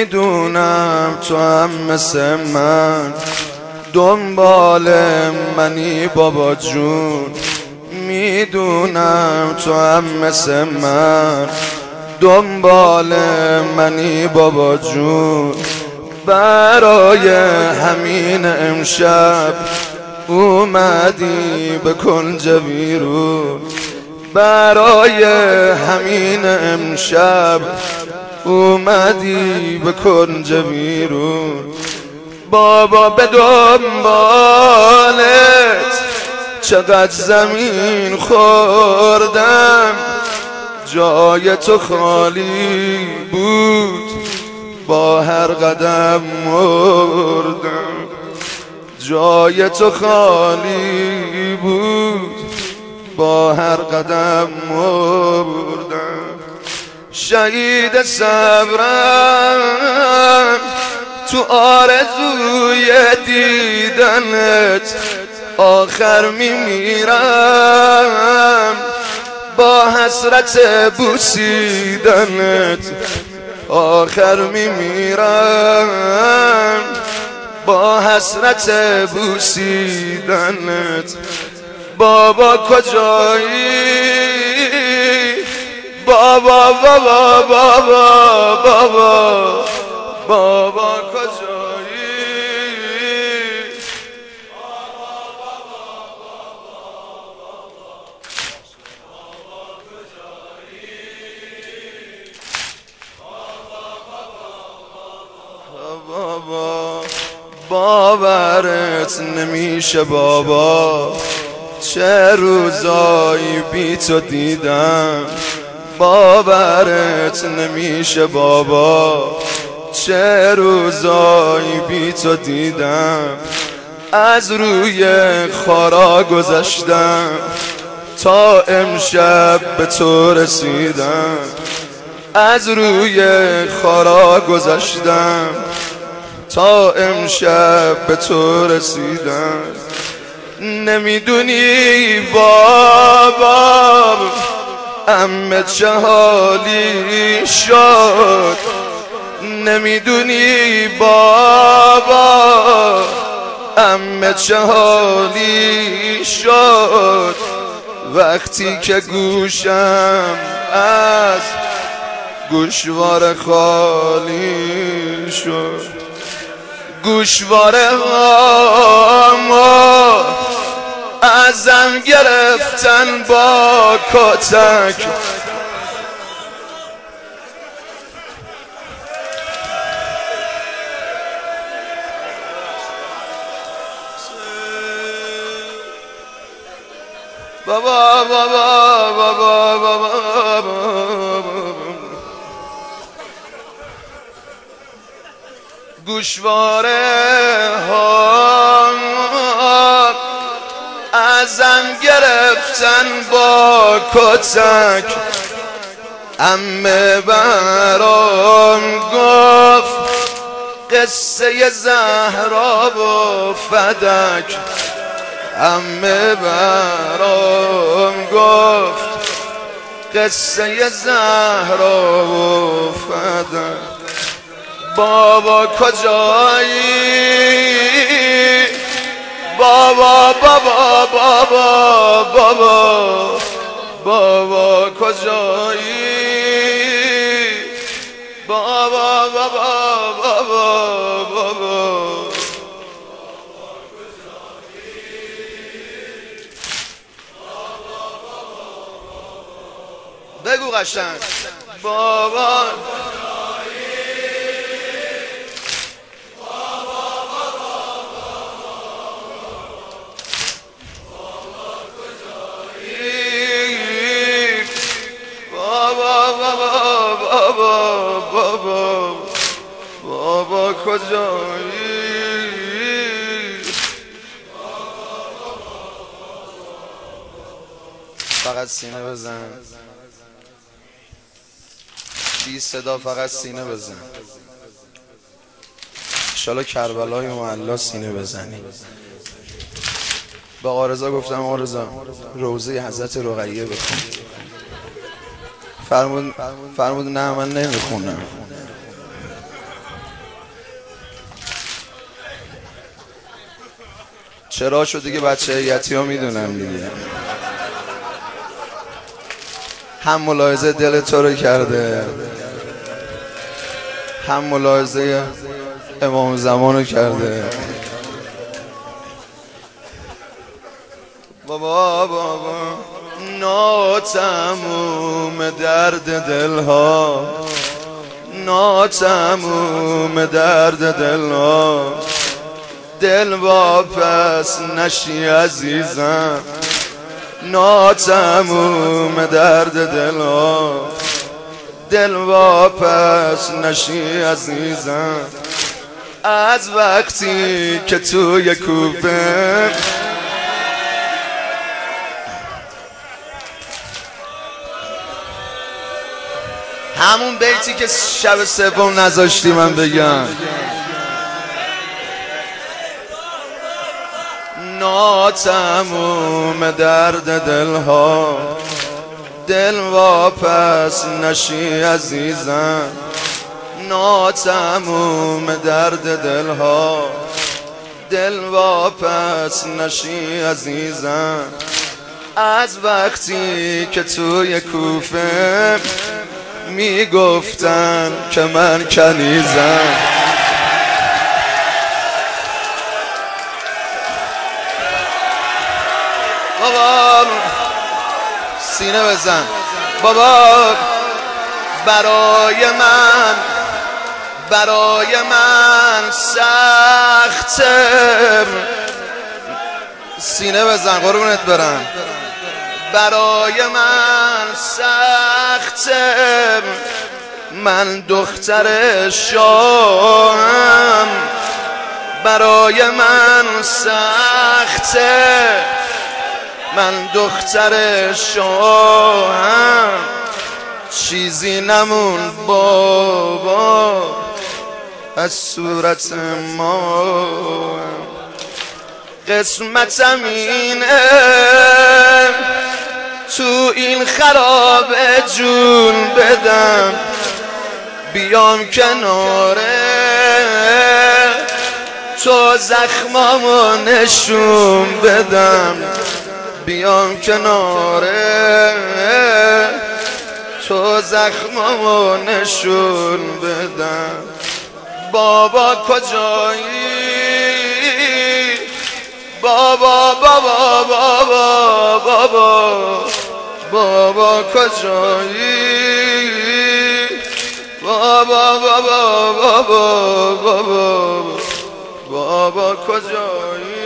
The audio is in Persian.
میدونم تو هم مثل من دنبال منی بابا جون، میدونم تو هم مثل من دنبال منی بابا جون. برای همین امشب اومدی به کنج ویرون، برای همین امشب اومدی به کنج ویرون. بابا به دنبالت چقدر زمین خوردم، جای تو خالی بود با هر قدم مردم، جای تو خالی بود با هر قدم مردم. شهید صبرم تو آرزوی دیدنت، آخر میمیرم با حسرت بوسیدنت، آخر میمیرم با حسرت بوسیدنت. بابا کجایی بابا بابا بابا بابا بابا کجایی بابا، باورت نمیشه بابا چه روزایی بی تو دیدم، باورت نمیشه بابا چه روزایی بی تو دیدم. از روی خارا گذشتم تا امشب به تو رسیدم، از روی خارا گذشتم تا امشب به تو رسیدم. نمیدونی بابا عمه چه حالی شد، نمیدونی بابا عمه چه حالی شد، وقتی که گوشم از گوشواره خالی شد. گوشواره هامو ازم گرفتن با کتک، بابا بابا بابا بابا گوشواره ها ازم گرفتن با کتک. عمه برام گفت قصه زهرا و فدک، عمه برام گفت قصه زهرا و فدک. بابا کجایی بابا بابا بابا بابا بابا کجایی بابا بابا بابا بابا بگو قشنگ بابا بابا کجایی فقط سینه بزن بی صدا، فقط سینه بزن. انشالله کربلای معلا سینه بزنی. به آرزا گفتم آرزا روزه حضرت رقیه بخون، فرمود نه من نمیخونم. چرا شد دیگه، بچه یتی‌ها میدونن دیگه. هم ملاحظه دل تو رو کرده، هم ملاحظه امام زمان رو کرده. بابا بابا ناتموم درد دلها، ناتموم درد دلها، دل واپس نشی عزیزم، ناتموم درد دلها، دل واپس نشی عزیزم. از وقتی که توی کوفه همون بیتی که شب سوم نذاشتی من بگم، ناتموم درد دلها، دل واپس نشی عزیزم، ناتموم درد دلها، دل واپس نشی عزیزم. از وقتی که توی کوفه میگفتن که من کنیزم، بابا سینه بزن بابا، برای من سخته، سینه بزن قربونت برم، برای من سخته، من دختر شاهم، برای من سخته، من دختر شاهم، چیزی نمون بابا از صورت ما، قسمتم اینه تو این خراب جون بدم، بیام کناره تو زخمامو نشون بدم، بیام کناره تو زخمامو نشون بدم. بابا کجایی بابا بابا بابا بابا بابا کجایی بابا بابا بابا بابا بابا کجایی.